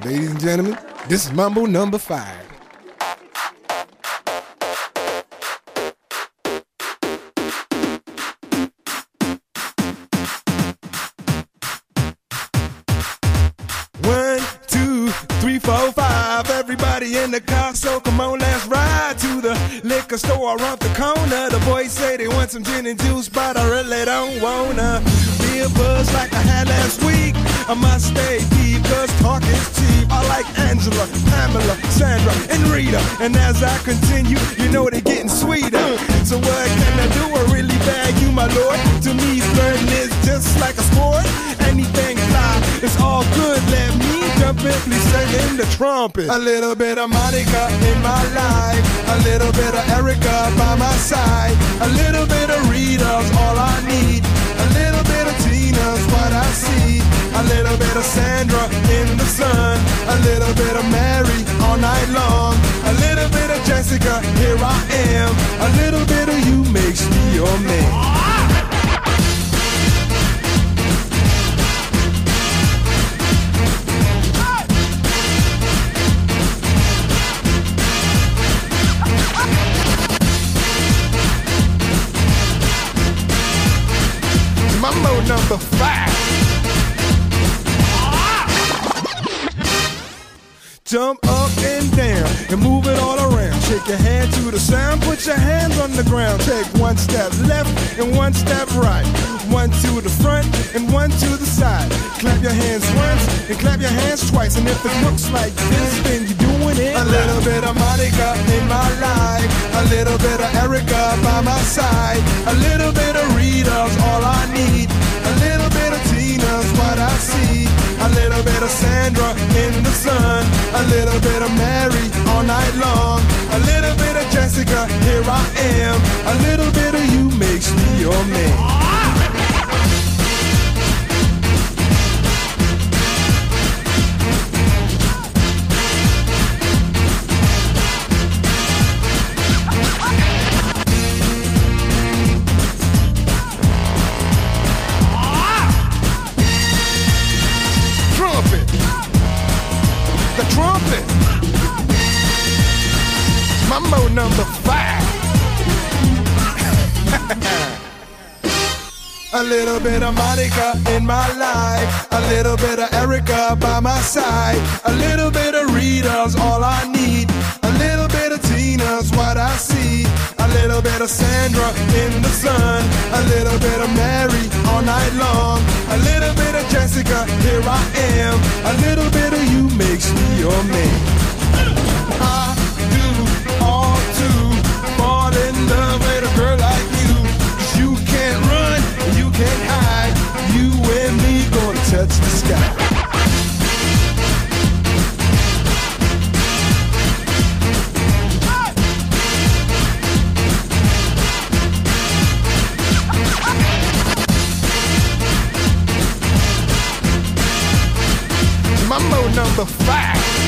Ladies and gentlemen, this is Mambo number 5. One, two, three, four, five. Everybody in the car, so come on, let's ride to the liquor store around the corner. The boys say they want some gin and juice, but I really don't wanna be a buzz like I had last week. I must stay deep, cause talk is cheap. I like Angela, Pamela, Sandra, and Rita. And as I continue, you know they're getting sweeter. So what can I do? I really bag you, my lord. To me, flirting is just like a sport. Anything fly, it's all good. Let me jump in, please sing in the trumpet. A little bit of Monica in my life, a little bit of Erica by my side, a little bit of Rita's all I need, a little bit of Tina's what I see, a little bit of Sandra in the sun, a little bit of Mary all night long, a little bit of Jessica, here I am, a little bit of you makes me your man. Mambo number 5. Jump up and down and move it all around. Shake your hand to the sound, put your hands on the ground. Take one step left and one step right. One to the front and one to the side. Clap your hands once and clap your hands twice. And if it looks like this, then you're doing it. A little bit of Monica in my life, a little bit of Erica by my side, a little bit of Rita's all I need, a little bit of Tina's what I see, a little bit of Sandra in the sun, a little bit of Mary all night long, a little bit of Jessica, here I am, a little bit of you makes me your man. Trumpet. Mambo number 5. A little bit of Monica in my life, a little bit of Erica by my side, a little bit of Rita's all I need, a little bit of Tina's what I see, a little bit of Sandra in the sun, a little bit of Mary all night long, a little bit of Jessica, here I am, a little bit of you makes me your man. I do all to fall in love with a girl like you, 'cause you can't run, you can't hide, you and me gonna touch the sky. Mambo number 5.